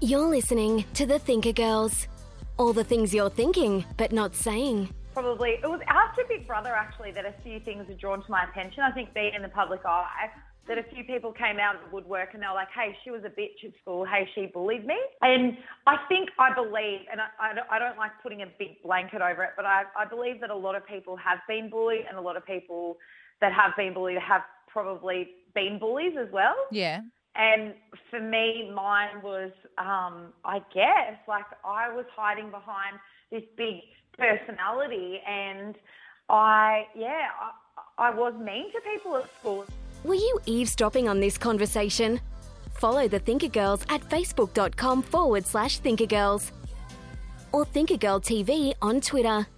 You're listening to The Thinker Girls. All the things you're thinking, but not saying. Probably, it was after Big Brother, actually, that a few things were drawn to my attention. I think being in the public eye, that a few people came out of the woodwork and they were like, hey, she was a bitch at school. Hey, she bullied me. And I believe, and I don't like putting a big blanket over it, but I believe that a lot of people have been bullied, and a lot of people that have been bullied have probably been bullies as well. Yeah. And for me, mine was, I guess, like I was hiding behind this big personality, and I was mean to people at school. Were you eavesdropping on this conversation? Follow the Thinker Girls at facebook.com/thinkergirls or Thinker Girl TV on Twitter.